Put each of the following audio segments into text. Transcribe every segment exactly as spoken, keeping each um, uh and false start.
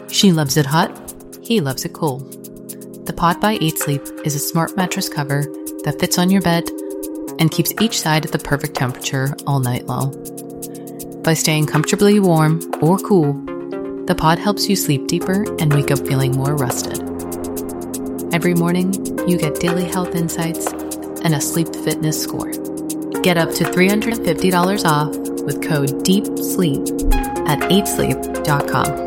She loves it hot. He loves it cool. The Pod by eight Sleep is a smart mattress cover that fits on your bed and keeps each side at the perfect temperature all night long. By staying comfortably warm or cool, the Pod helps you sleep deeper and wake up feeling more rested. Every morning, you get daily health insights and a sleep fitness score. Get up to three hundred fifty dollars off with code DEEPSLEEP at eight sleep dot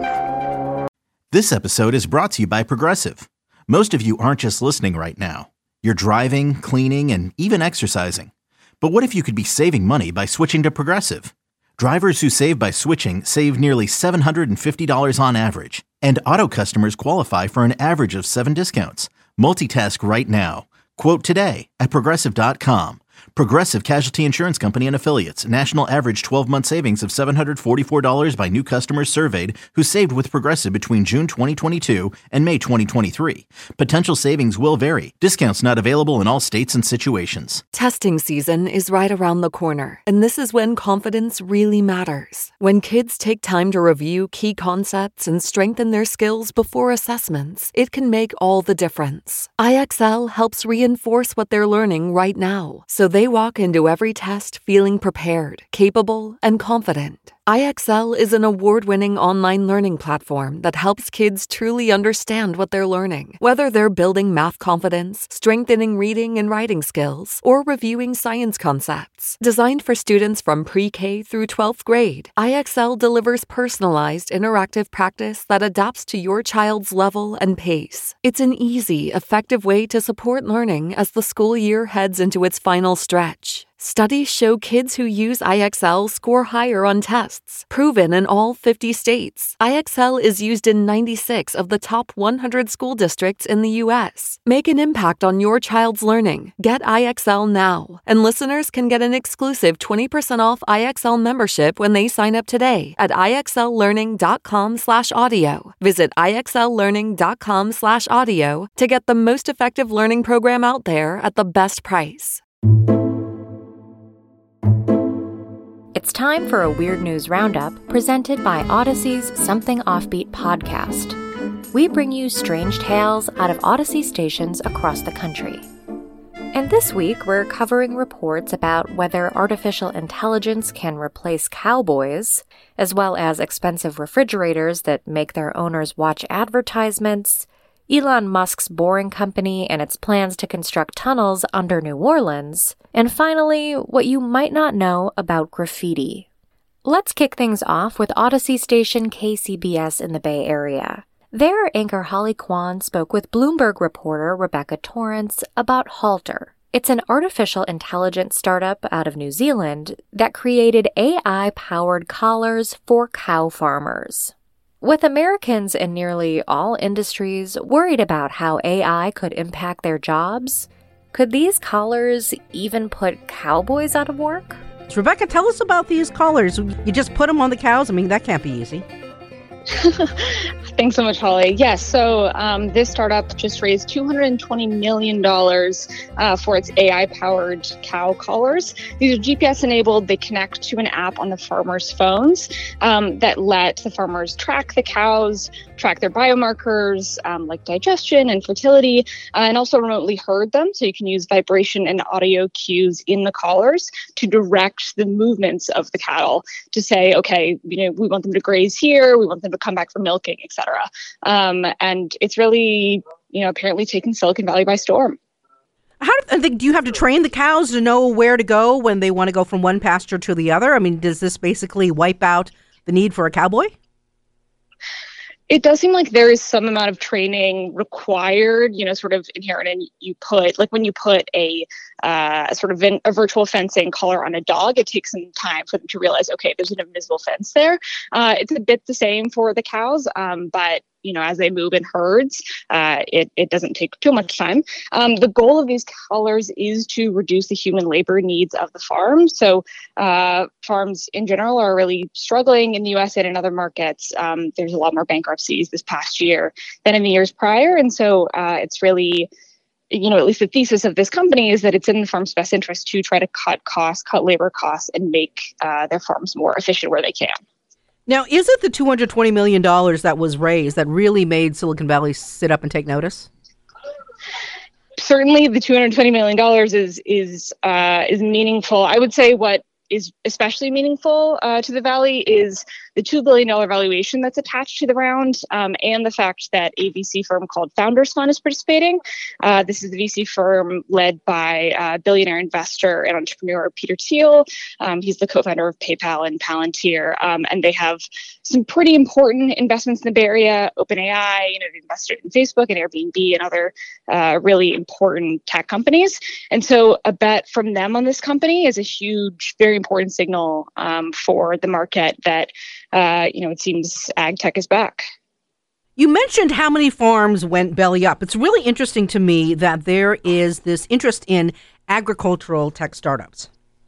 com. This episode is brought to you by Progressive. Most of you aren't just listening right now. You're driving, cleaning, and even exercising. But what if you could be saving money by switching to Progressive? Drivers who save by switching save nearly seven hundred fifty dollars on average. And auto customers qualify for an average of seven discounts. Multitask right now. Quote today at progressive dot com. Progressive Casualty Insurance Company and Affiliates. National average twelve-month savings of seven hundred forty-four dollars by new customers surveyed who saved with Progressive between June twenty twenty-two and May twenty twenty-three. Potential savings will vary. Discounts not available in all states and situations. Testing season is right around the corner, and this is when confidence really matters. When kids take time to review key concepts and strengthen their skills before assessments, it can make all the difference. I X L helps reinforce what they're learning right now, so they walk into every test feeling prepared, capable, and confident. I X L is an award-winning online learning platform that helps kids truly understand what they're learning. Whether they're building math confidence, strengthening reading and writing skills, or reviewing science concepts. Designed for students from pre-K through twelfth grade, I X L delivers personalized, interactive practice that adapts to your child's level and pace. It's an easy, effective way to support learning as the school year heads into its final stretch. Studies show kids who use I X L score higher on tests, proven in all fifty states. I X L is used in ninety-six of the top one hundred school districts in the U S. Make an impact on your child's learning. Get I X L now. And listeners can get an exclusive twenty percent off I X L membership when they sign up today at ixllearning.com slash audio. Visit ixllearning.com slash audio to get the most effective learning program out there at the best price. It's time for a Weird News Roundup presented by Odyssey's Something Offbeat podcast. We bring you strange tales out of Odyssey stations across the country. And this week, we're covering reports about whether artificial intelligence can replace cowboys, as well as expensive refrigerators that make their owners watch advertisements, Elon Musk's Boring Company and its plans to construct tunnels under New Orleans, and finally, what you might not know about graffiti. Let's kick things off with Odyssey station K C B S in the Bay Area. There, anchor Holly Kwan spoke with Bloomberg reporter Rebecca Torrance about Halter. It's an artificial intelligence startup out of New Zealand that created A I-powered collars for cow farmers. With Americans in nearly all industries worried about how A I could impact their jobs, could these collars even put cowboys out of work? Rebecca, tell us about these collars. You just put them on the cows? I mean, that can't be easy. Thanks so much, Holly. Yes, so um, this startup just raised two hundred twenty million dollars uh, for its A I-powered cow collars. These are G P S-enabled. They connect to an app on the farmers' phones um, that let the farmers track the cows, track their biomarkers um, like digestion and fertility, uh, and also remotely herd them. So you can use vibration and audio cues in the collars to direct the movements of the cattle to say, okay, you know, we want them to graze here, we want them to come back for milking, et cetera. Um, and it's really, you know, apparently taken Silicon Valley by storm. How do, do you have to train the cows to know where to go when they want to go from one pasture to the other? I mean, does this basically wipe out the need for a cowboy? It does seem like there is some amount of training required, you know, sort of inherent in you put, like when you put a uh, sort of in, a virtual fencing collar on a dog, it takes some time for them to realize, okay, there's an invisible fence there. Uh, it's a bit the same for the cows, um, but you know, as they move in herds, uh, it, it doesn't take too much time. Um, the goal of these collars is to reduce the human labor needs of the farm. So uh, farms in general are really struggling in the U S and in other markets. Um, there's a lot more bankruptcies this past year than in the years prior. And so uh, it's really, you know, at least the thesis of this company is that it's in the farm's best interest to try to cut costs, cut labor costs, and make uh, their farms more efficient where they can. Now, is it the two hundred twenty million dollars that was raised that really made Silicon Valley sit up and take notice? Certainly, the two hundred twenty million dollars is is uh, is meaningful. I would say what is especially meaningful uh, to the Valley is the two billion dollars valuation that's attached to the round, um, and the fact that a V C firm called Founders Fund is participating. Uh, this is the V C firm led by uh, billionaire investor and entrepreneur Peter Thiel. Um, he's the co-founder of PayPal and Palantir, um, and they have some pretty important investments in the Bay Area. OpenAI, you know, they invested in Facebook and Airbnb and other uh, really important tech companies. And so a bet from them on this company is a huge, very important signal um, for the market that Uh, you know, it seems ag tech is back. You mentioned how many farms went belly up. It's really interesting to me that there is this interest in agricultural tech startups.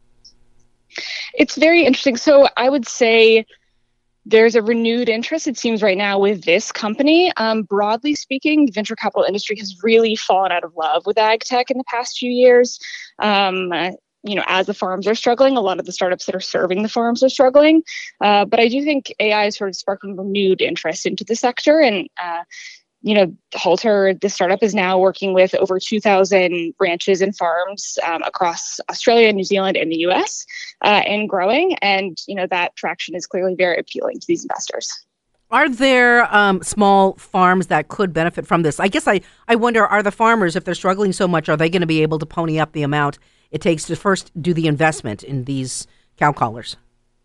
It's very interesting. So I would say there's a renewed interest, it seems right now, with this company. Um, broadly speaking, the venture capital industry has really fallen out of love with ag tech in the past few years. Um, You know, as the farms are struggling, a lot of the startups that are serving the farms are struggling. Uh, but I do think A I is sort of sparking renewed interest into the sector. And, uh, you know, Halter, the startup, is now working with over two thousand ranches and farms um, across Australia, New Zealand, and the U S, uh, and growing. And, you know, that traction is clearly very appealing to these investors. Are there um, small farms that could benefit from this? I guess I, I wonder, are the farmers, if they're struggling so much, are they going to be able to pony up the amount it takes to first do the investment in these cow collars?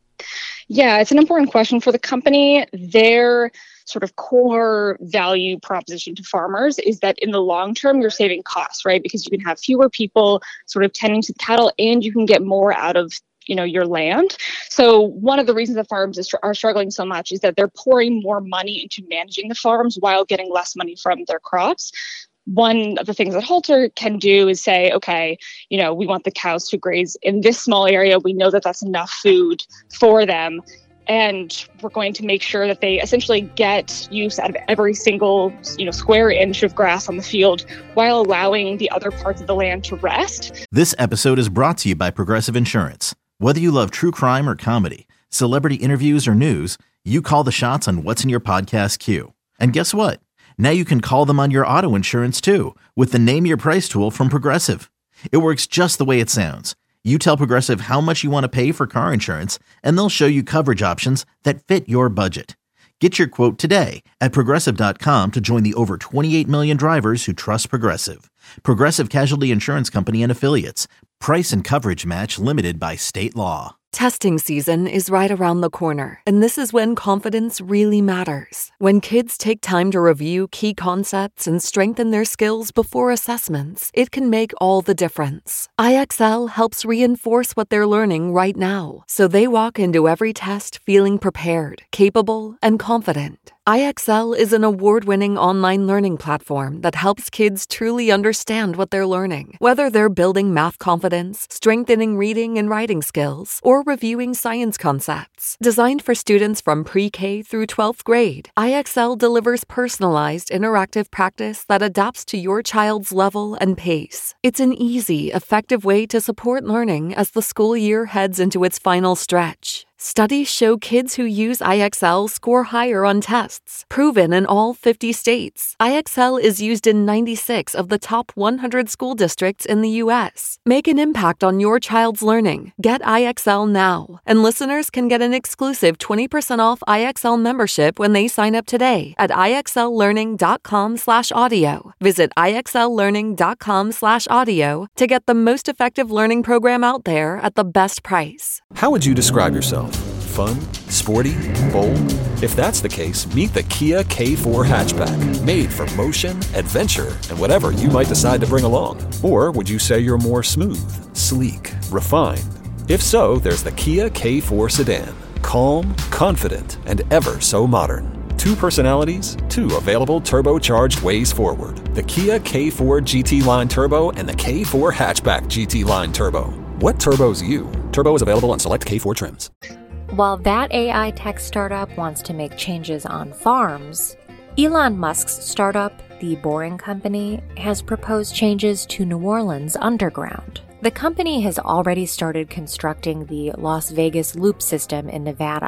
Yeah, it's an important question for the company. Their sort of core value proposition to farmers is that in the long term, you're saving costs, right? Because you can have fewer people sort of tending to the cattle, and you can get more out of you know, your land. So one of the reasons that farms is, are struggling so much is that they're pouring more money into managing the farms while getting less money from their crops. One of the things that Halter can do is say, okay, you know, we want the cows to graze in this small area. We know that that's enough food for them. And we're going to make sure that they essentially get use out of every single, you know, square inch of grass on the field while allowing the other parts of the land to rest. This episode is brought to you by Progressive Insurance. Whether you love true crime or comedy, celebrity interviews or news, you call the shots on what's in your podcast queue. And guess what? Now you can call them on your auto insurance too with the Name Your Price tool from Progressive. It works just the way it sounds. You tell Progressive how much you want to pay for car insurance, and they'll show you coverage options that fit your budget. Get your quote today at Progressive dot com to join the over twenty-eight million drivers who trust Progressive. Progressive Casualty Insurance Company and Affiliates. Price and coverage match limited by state law. Testing season is right around the corner, and this is when confidence really matters. When kids take time to review key concepts and strengthen their skills before assessments, it can make all the difference. I X L helps reinforce what they're learning right now, so they walk into every test feeling prepared, capable, and confident. I X L is an award-winning online learning platform that helps kids truly understand what they're learning, whether they're building math confidence, strengthening reading and writing skills, or reviewing science concepts. Designed for students from pre-K through twelfth grade, I X L delivers personalized, interactive practice that adapts to your child's level and pace. It's an easy, effective way to support learning as the school year heads into its final stretch. Studies show kids who use I X L score higher on tests, proven in all fifty states. I X L is used in ninety-six of the top one hundred school districts in the U S. Make an impact on your child's learning. Get I X L now. And listeners can get an exclusive twenty percent off I X L membership when they sign up today at IXLlearning.com slash audio. Visit IXLlearning.com slash audio to get the most effective learning program out there at the best price. How would you describe yourself? Fun? Sporty? Bold? If that's the case, meet the Kia K four hatchback. Made for motion, adventure, and whatever you might decide to bring along. Or would you say you're more smooth, sleek, refined? If so, there's the Kia K four sedan. Calm, confident, and ever so modern. Two personalities, two available turbocharged ways forward. The Kia K four G T Line Turbo and the K four Hatchback G T Line Turbo. What turbo's you? Turbo is available on select K four trims. While that A I tech startup wants to make changes on farms, Elon Musk's startup, The Boring Company, has proposed changes to New Orleans underground. The company has already started constructing the Las Vegas Loop system in Nevada.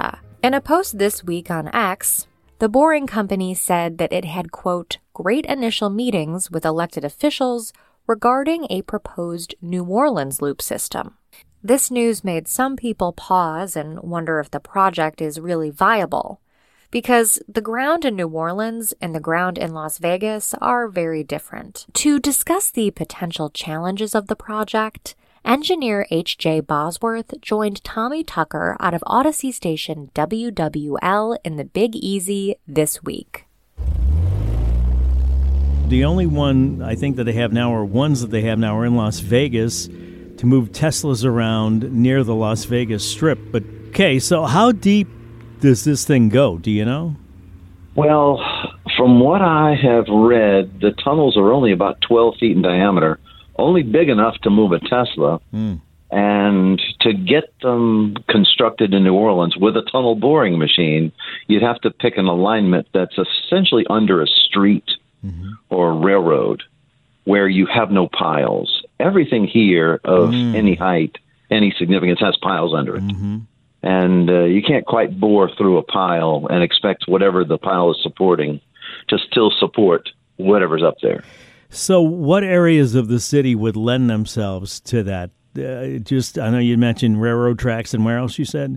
In a post this week on X, the Boring Company said that it had, quote, great initial meetings with elected officials regarding a proposed New Orleans loop system. This news made some people pause and wonder if the project is really viable, because the ground in New Orleans and the ground in Las Vegas are very different. To discuss the potential challenges of the project, engineer H J Bosworth joined Tommy Tucker out of Odyssey station W W L in the Big Easy this week. The only one I think that they have now, or ones that they have now, are in Las Vegas to move Teslas around near the Las Vegas Strip. But, okay, so how deep does this thing go? Do you know? Well, from what I have read, the tunnels are only about twelve feet in diameter, only big enough to move a Tesla. Mm. And to get them constructed in New Orleans with a tunnel boring machine, you'd have to pick an alignment that's essentially under a street mm-hmm. or a railroad where you have no piles. Everything here of mm. any height, any significance has piles under it. Mm-hmm. And uh, you can't quite bore through a pile and expect whatever the pile is supporting to still support whatever's up there. So what areas of the city would lend themselves to that? Uh, just, I know you mentioned railroad tracks, and where else you said?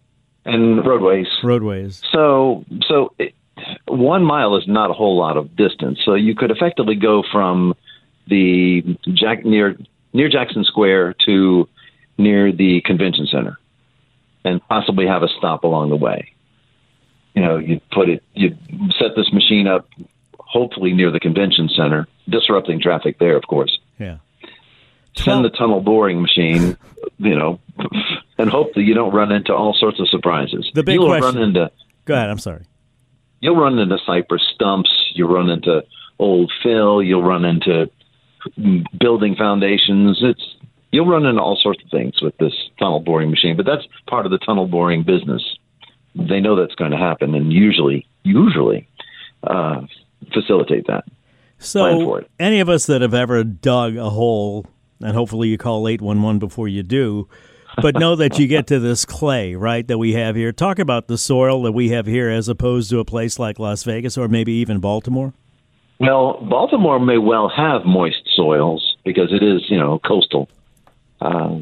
And roadways. Roadways. So, so it, one mile is not a whole lot of distance. So you could effectively go from the Jack near near Jackson Square to near the convention center, and possibly have a stop along the way. You know, you put it, you set this machine up, hopefully near the convention center, disrupting traffic there, of course. Yeah. Send the tunnel boring machine, you know, and hope that you don't run into all sorts of surprises. The big you'll question. Run into, Go ahead. I'm sorry. You'll run into cypress stumps. You'll run into old fill. You'll run into building foundations. It's You'll run into all sorts of things with this tunnel boring machine, but that's part of the tunnel boring business. They know that's going to happen, and usually, usually uh, facilitate that. Plan for So it. any of us that have ever dug a hole, and hopefully you call eight one one before you do, but know that you get to this clay, right, that we have here. Talk about the soil that we have here as opposed to a place like Las Vegas or maybe even Baltimore. Well, Baltimore may well have moist soils because it is, you know, coastal. Uh,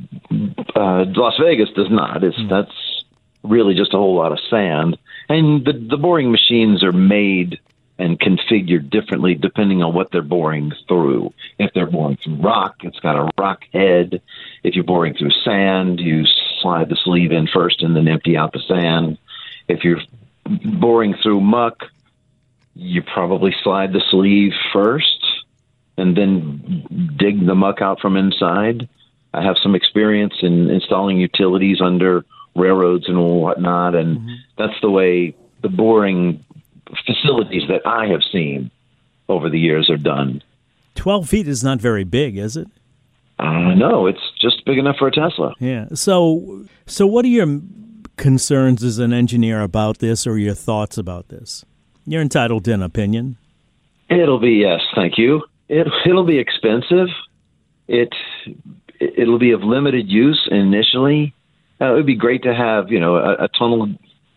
uh, Las Vegas does not. It's mm. That's really just a whole lot of sand. And the, the boring machines are made and configured differently depending on what they're boring through. If they're boring through rock, it's got a rock head. If you're boring through sand, you slide the sleeve in first and then empty out the sand. If you're boring through muck, you probably slide the sleeve first and then dig the muck out from inside. I have some experience in installing utilities under railroads and whatnot, and mm-hmm. that's the way the boring facilities that I have seen over the years are done. Twelve feet is not very big, is it? Uh, no, it's just big enough for a Tesla. Yeah. So, so what are your concerns as an engineer about this, or your thoughts about this? You're entitled to an opinion. It'll be, yes, thank you. It, it'll be expensive. It it'll be of limited use initially. Uh, it would be great to have, you know, a, a tunnel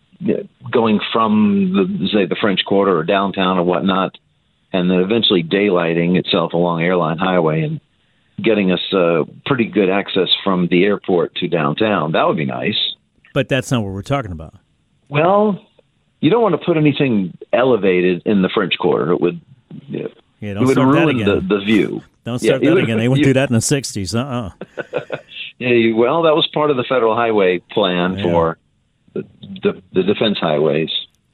going from the, say, the French Quarter or downtown or whatnot, and then eventually daylighting itself along Airline Highway and getting us uh, pretty good access from the airport to downtown. That would be nice. But that's not what we're talking about. Well, you don't want to put anything elevated in the French Quarter. It would, you know, yeah, don't it would start ruin that the, again. the view. Don't start yeah, that would, again. They wouldn't you, do that in the sixties. Uh-uh. Yeah, you, well, that was part of the federal highway plan yeah. for the, the, the defense highways.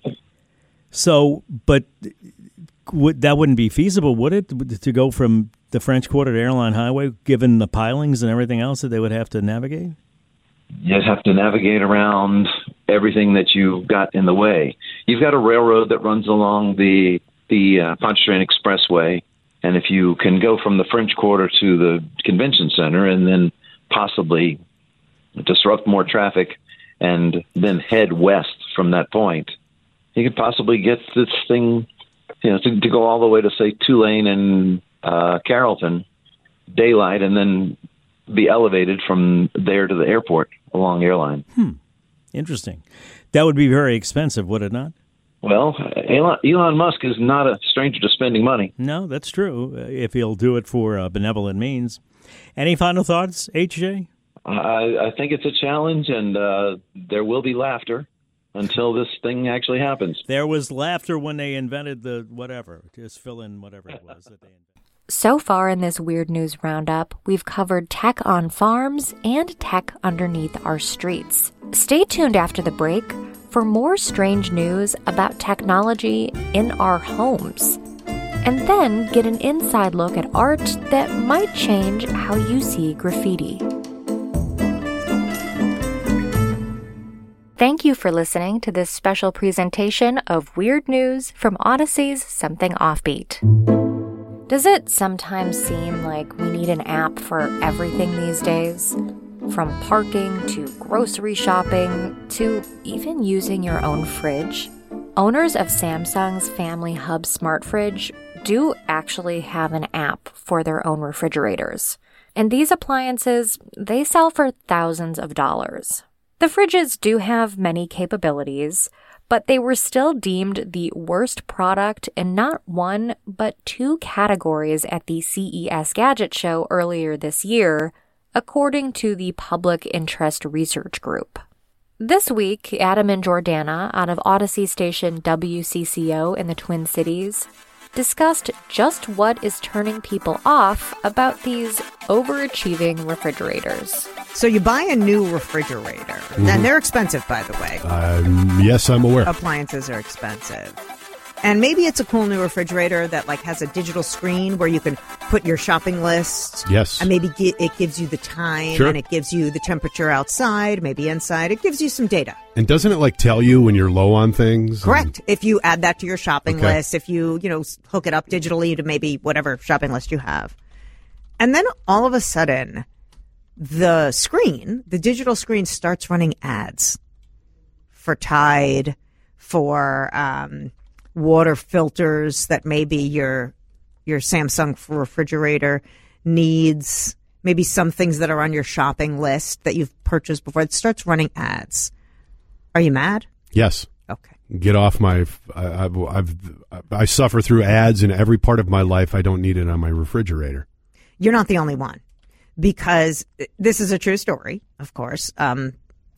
So, but would, that wouldn't be feasible, would it, to go from the French Quarter to Airline Highway, given the pilings and everything else that they would have to navigate? You'd have to navigate around everything that you've got in the way. You've got a railroad that runs along the the uh, Pontchartrain Expressway, and if you can go from the French Quarter to the convention center and then possibly disrupt more traffic and then head west from that point, you could possibly get this thing, you know, to, to go all the way to, say, Tulane and uh, Carrollton, daylight, and then be elevated from there to the airport along Airline. Hmm. Interesting. That would be very expensive, would it not? Well, Elon, Elon Musk is not a stranger to spending money. No, that's true, if he'll do it for uh, benevolent means. Any final thoughts, H J? I, I think it's a challenge, and uh, there will be laughter until this thing actually happens. There was laughter when they invented the whatever. Just fill in whatever it was that they invented. So far in this Weird News Roundup, we've covered tech on farms and tech underneath our streets. Stay tuned after the break for more strange news about technology in our homes. And then get an inside look at art that might change how you see graffiti. Thank you for listening to this special presentation of Weird News from Odyssey's Something Offbeat. Does it sometimes seem like we need an app for everything these days? From parking to grocery shopping to even using your own fridge? Owners of Samsung's Family Hub Smart Fridge do actually have an app for their own refrigerators. And these appliances, they sell for thousands of dollars. The fridges do have many capabilities, but they were still deemed the worst product in not one, but two categories at the C E S Gadget Show earlier this year, according to the Public Interest Research Group. This week, Adam and Jordana, out of Odyssey station W C C O in the Twin Cities, discussed just what is turning people off about these overachieving refrigerators. So you buy a new refrigerator, mm-hmm. and they're expensive, by the way. Um, yes, I'm aware. Appliances are expensive. And maybe it's a cool new refrigerator that like has a digital screen where you can put your shopping list. Yes. And maybe it gives you the time, sure. and it gives you the temperature outside, maybe inside. It gives you some data. And doesn't it like tell you when you're low on things? Correct. And... If you add that to your shopping okay. list, if you, you know, hook it up digitally to maybe whatever shopping list you have. And then all of a sudden, the screen, the digital screen starts running ads for Tide, for um, water filters that maybe your your Samsung refrigerator needs, maybe some things that are on your shopping list that you've purchased before. It starts running ads. Are you mad? Yes. Okay. Get off my, I, I've, I've, I suffer through ads in every part of my life. I don't need it on my refrigerator. You're not the only one, because this is a true story, of course. Um,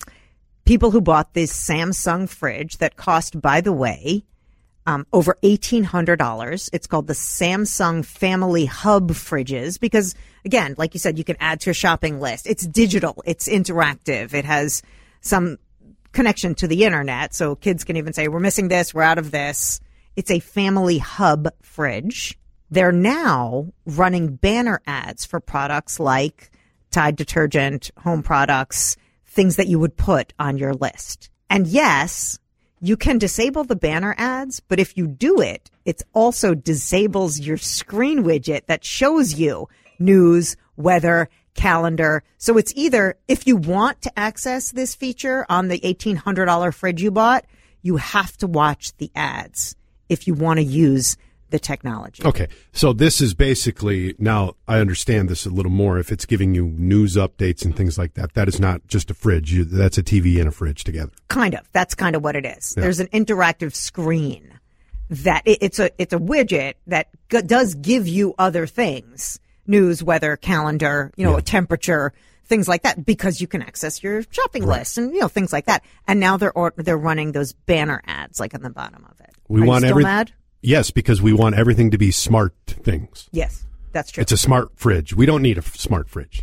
people who bought this Samsung fridge that cost, by the way, um, over eighteen hundred dollars. It's called the Samsung Family Hub fridges because, again, like you said, you can add to your shopping list. It's digital. It's interactive. It has some connection to the internet, so kids can even say, we're missing this, we're out of this. It's a Family Hub fridge. They're now running banner ads for products like Tide detergent, home products, things that you would put on your list. And yes, you can disable the banner ads, but if you do it, it also disables your screen widget that shows you news, weather, calendar. So it's either, if you want to access this feature on the eighteen hundred dollars fridge you bought, you have to watch the ads if you want to use the technology. Okay. So this is basically, now I understand this a little more. If it's giving you news updates and things like that, that is not just a fridge. You, that's a T V and a fridge together. Kind of. That's kind of what it is. Yeah. There's an interactive screen that it, it's a, it's a widget that g- does give you other things. News, weather, calendar, you know, yeah. temperature, things like that, because you can access your shopping right. list and, you know, things like that. And now they're, or, they're running those banner ads like on the bottom of it. We Are want you still every- mad? Yes, because we want everything to be smart things. Yes, that's true. It's a smart fridge. We don't need a f- smart fridge.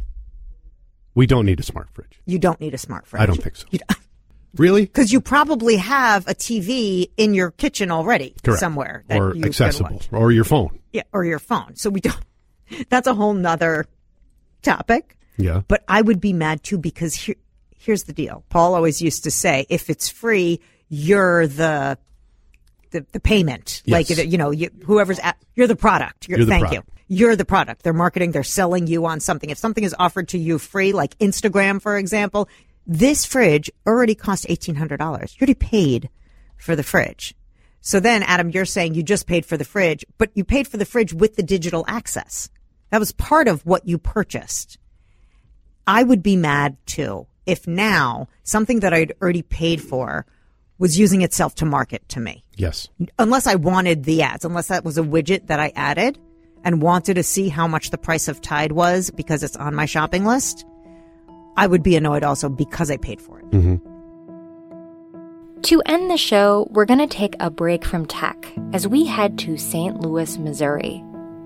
We don't need a smart fridge. You don't need a smart fridge. I don't think so. You don't. Really? Because you probably have a T V in your kitchen already. Correct. Somewhere. That or you accessible. Or your phone. Yeah, or your phone. So we don't. That's a whole nother topic. Yeah. But I would be mad too, because here, here's the deal. Paul always used to say, if it's free, you're the the, the payment. Yes. Like, you know, you, whoever's at, you're the product. You're, You're the thank product. you. You're the product. They're marketing. They're selling you on something. If something is offered to you free, like Instagram, for example, this fridge already cost eighteen hundred dollars. You already paid for the fridge. So then, Adam, you're saying you just paid for the fridge, but you paid for the fridge with the digital access. That was part of what you purchased. I would be mad, too, if now something that I'd already paid for was using itself to market to me. Yes. Unless I wanted the ads, unless that was a widget that I added and wanted to see how much the price of Tide was because it's on my shopping list, I would be annoyed also because I paid for it. Mm-hmm. To end the show, we're going to take a break from tech as we head to Saint Louis, Missouri.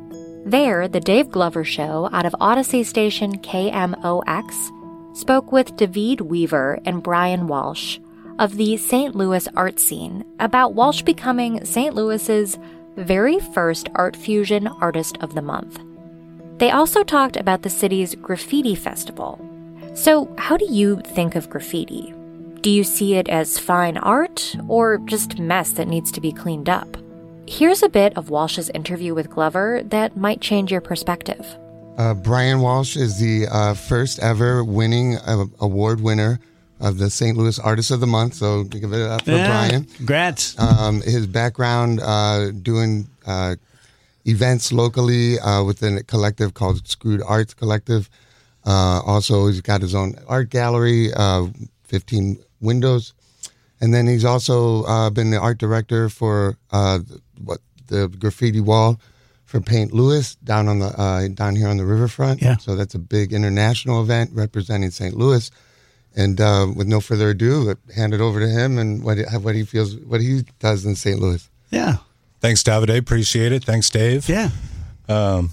There, the Dave Glover Show out of Odyssey station K M O X spoke with David Weaver and Brian Walsh of the Saint Louis art scene about Walsh becoming Saint Louis's very first Art Fusion Artist of the Month. They also talked about the city's graffiti festival. So, how do you think of graffiti? Do you see it as fine art or just mess that needs to be cleaned up? Here's a bit of Walsh's interview with Glover that might change your perspective. Uh, Brian Walsh is the uh, first ever winning uh, award winner of the Saint Louis Artist of the Month, so give it up for yeah, Brian. Congrats. Um, his background uh, doing uh, events locally uh, within a collective called Screwed Arts Collective. Uh, also, he's got his own art gallery, uh, fifteen windows. And then he's also uh, been the art director for uh, what the graffiti wall for Paint Louis down on the uh, down here on the riverfront. Yeah. So that's a big international event representing Saint Louis. And uh, with no further ado, hand it over to him and what what he feels, what he does in Saint Louis. Yeah. Thanks, Davide. Appreciate it. Thanks, Dave. Yeah. Um,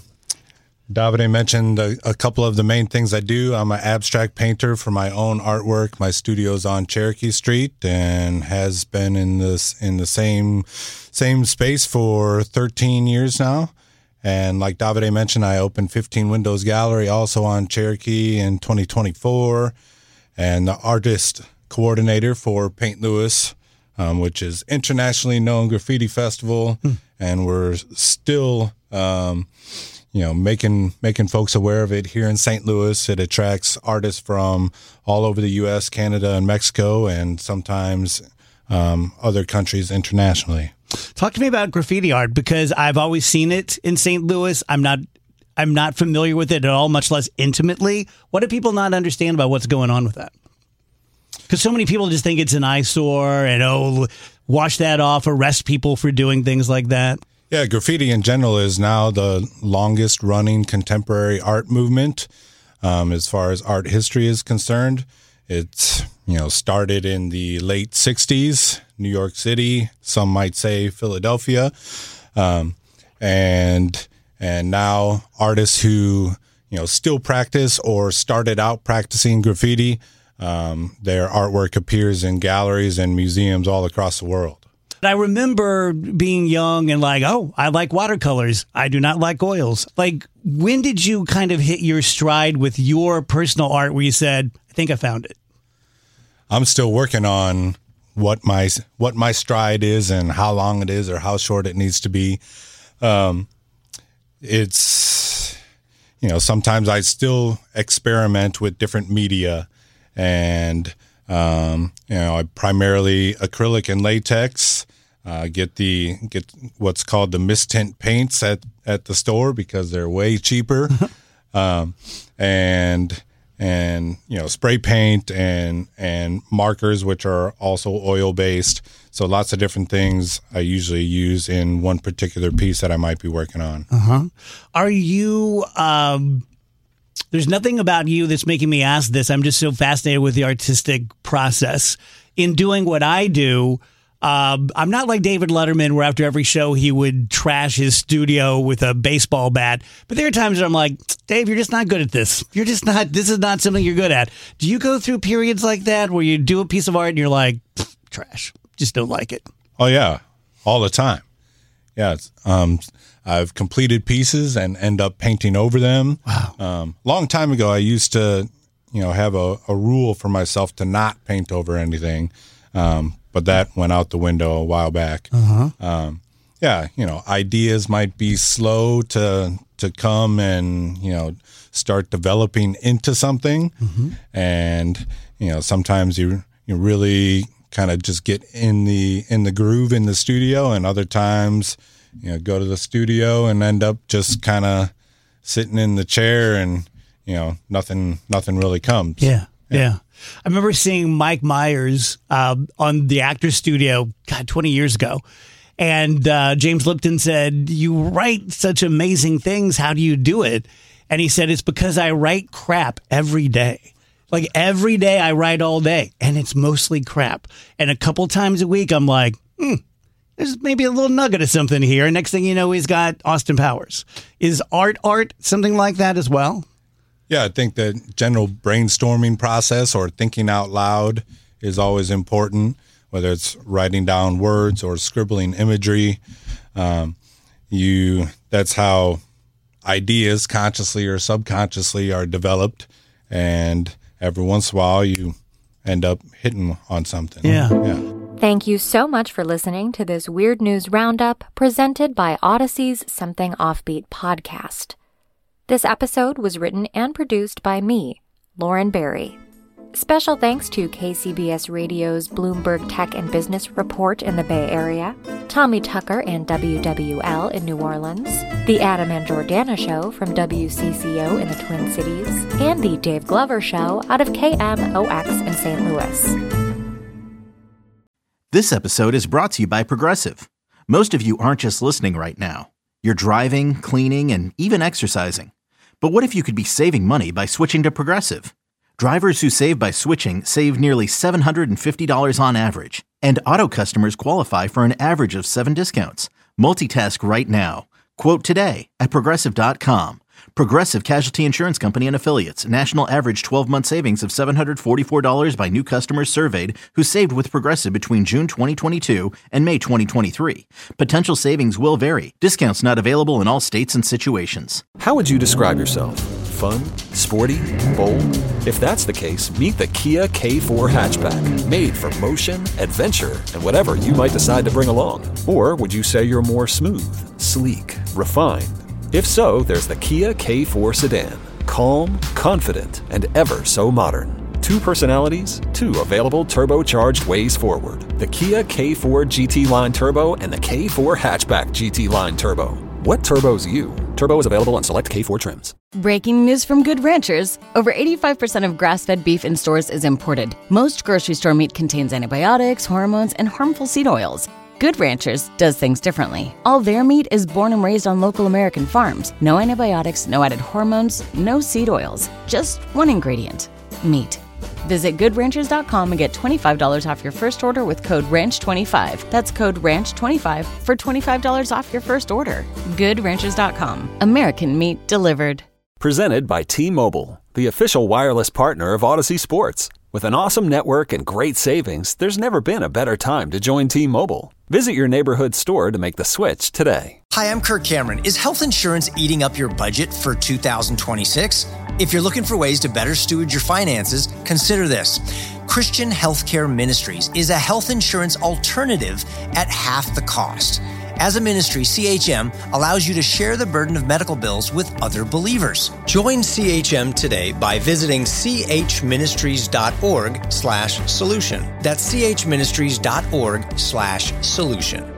Davide mentioned a, a couple of the main things I do. I'm an abstract painter for my own artwork. My studio's on Cherokee Street and has been in this in the same same space for thirteen years now. And like Davide mentioned, I opened fifteen Windows Gallery also on Cherokee in twenty twenty-four, and the artist coordinator for Paint Louis, um, which is internationally known graffiti festival, hmm. and we're still. Um, You know, making making folks aware of it here in Saint Louis. It attracts artists from all over the U S, Canada, and Mexico, and sometimes um, other countries internationally. Talk to me about graffiti art, because I've always seen it in Saint Louis. I'm not I'm not familiar with it at all, much less intimately. What do people not understand about what's going on with that? Because so many people just think it's an eyesore and, oh, wash that off, arrest people for doing things like that. Yeah, graffiti in general is now the longest running contemporary art movement um, as far as art history is concerned. It's, you know, started in the late sixties, New York City, some might say Philadelphia. Um, and and now artists who, you know, still practice or started out practicing graffiti, um, their artwork appears in galleries and museums all across the world. I remember being young and like, oh, I like watercolors. I do not like oils. Like, when did you kind of hit your stride with your personal art where you said, I think I found it? I'm still working on what my what my stride is and how long it is or how short it needs to be. Um, it's, you know, sometimes I still experiment with different media, and um, you know, I primarily acrylic and latex. Uh, get the get what's called the mist-tint paints at, at the store because they're way cheaper, um, and and you know, spray paint and and markers, which are also oil based. So lots of different things I usually use in one particular piece that I might be working on. Uh huh. Are you? Um, there's nothing about you that's making me ask this. I'm just so fascinated with the artistic process in doing what I do. Um, I'm not like David Letterman, where after every show he would trash his studio with a baseball bat. But there are times where I'm like, Dave, you're just not good at this. You're just not, this is not something you're good at. Do you go through periods like that where you do a piece of art and you're like, trash, just don't like it? Oh, yeah, all the time. Yeah, it's, um, I've completed pieces and end up painting over them. Wow. Um, long time ago, I used to, you know, have a, a rule for myself to not paint over anything. Um, but that went out the window a while back. Uh-huh. Um, yeah, you know, ideas might be slow to to come and, you know, start developing into something. Mm-hmm. And, you know, sometimes you you really kind of just get in the in the groove in the studio, and other times, you know, go to the studio and end up just kind of sitting in the chair and, you know, nothing nothing really comes. Yeah. Yeah. yeah. I remember seeing Mike Myers uh, on the Actors Studio, God, twenty years ago. And uh, James Lipton said, you write such amazing things. How do you do it? And he said, it's because I write crap every day. Like every day I write all day, and it's mostly crap. And a couple times a week, I'm like, hmm, there's maybe a little nugget of something here. And next thing you know, he's got Austin Powers. Is art art something like that as well? Yeah, I think the general brainstorming process or thinking out loud is always important, whether it's writing down words or scribbling imagery. Um, you that's how ideas, consciously or subconsciously, are developed, and every once in a while you end up hitting on something. Yeah. Yeah. Thank you so much for listening to this Weird News Roundup presented by Odyssey's Something Offbeat podcast. This episode was written and produced by me, Lauren Barry. Special thanks to K C B S Radio's Bloomberg Tech and Business Report in the Bay Area, Tommy Tucker and W W L in New Orleans, The Adam and Jordana Show from W C C O in the Twin Cities, and The Dave Glover Show out of K M O X in Saint Louis. This episode is brought to you by Progressive. Most of you aren't just listening right now. You're driving, cleaning, and even exercising. But what if you could be saving money by switching to Progressive? Drivers who save by switching save nearly seven hundred fifty dollars on average. And auto customers qualify for an average of seven discounts. Multitask right now. Quote today at Progressive dot com. Progressive Casualty Insurance Company and Affiliates. National average twelve-month savings of seven hundred forty-four dollars by new customers surveyed who saved with Progressive between June twenty twenty-two and May twenty twenty-three. Potential savings will vary. Discounts not available in all states and situations. How would you describe yourself? Fun? Sporty? Bold? If that's the case, meet the Kia K four hatchback. Made for motion, adventure, and whatever you might decide to bring along. Or would you say you're more smooth, sleek, refined? If so, there's the Kia K four sedan. Calm, confident, and ever so modern. Two personalities, two available turbocharged ways forward. The Kia K four G T Line Turbo and the K four Hatchback G T Line Turbo. What turbo's you? Turbo is available on select K four trims. Breaking news from Good Ranchers. Over eighty-five percent of grass-fed beef in stores is imported. Most grocery store meat contains antibiotics, hormones, and harmful seed oils. Good Ranchers does things differently. All their meat is born and raised on local American farms. No antibiotics, no added hormones, no seed oils. Just one ingredient, meat. Visit good ranchers dot com and get twenty-five dollars off your first order with code ranch twenty-five. That's code ranch twenty-five for twenty-five dollars off your first order. good ranchers dot com. American meat delivered. Presented by T-Mobile, the official wireless partner of Odyssey Sports. With an awesome network and great savings, there's never been a better time to join T-Mobile. Visit your neighborhood store to make the switch today. Hi, I'm Kirk Cameron. Is health insurance eating up your budget for two thousand twenty-six? If you're looking for ways to better steward your finances, consider this. Christian Healthcare Ministries is a health insurance alternative at half the cost. As a ministry, C H M allows you to share the burden of medical bills with other believers. Join C H M today by visiting chministries.org slash solution. That's chministries.org slash solution.